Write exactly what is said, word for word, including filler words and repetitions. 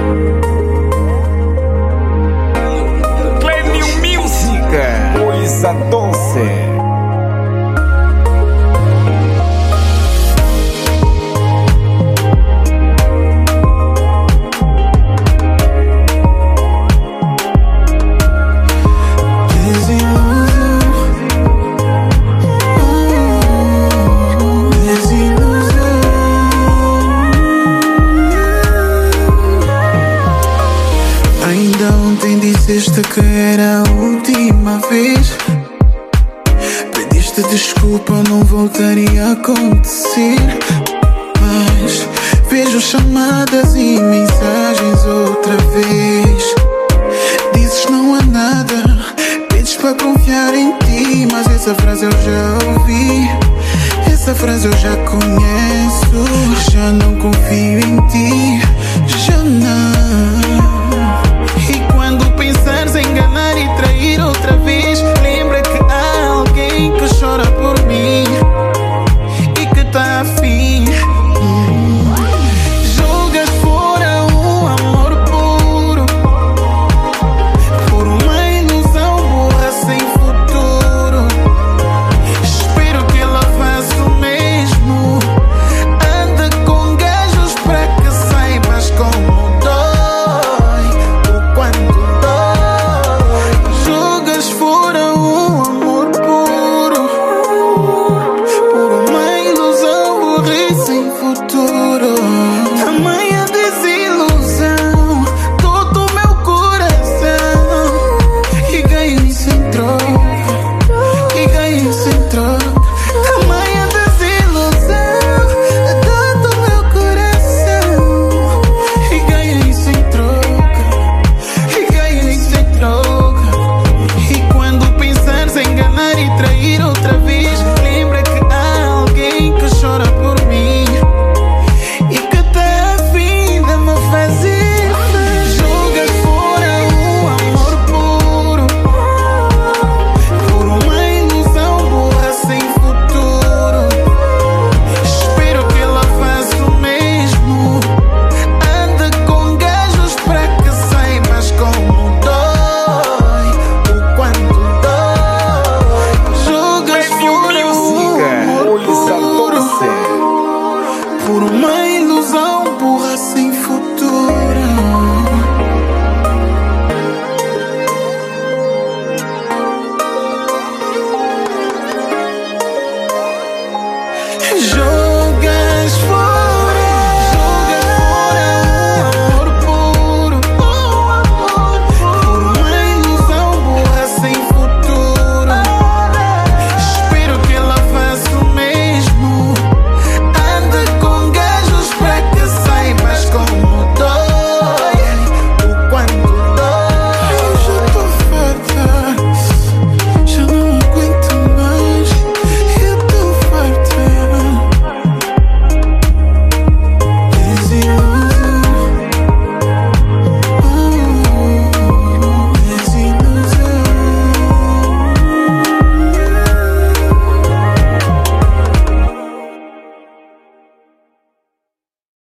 Clênio Music, coisa doce. Disseste que era a última vez. Pediste desculpa, não voltaria a acontecer. Mas vejo chamadas e mensagens outra vez. Dizes não há nada, pedes para confiar em ti. Mas essa frase eu já ouvi, essa frase eu já conheço. Já não confio em ti.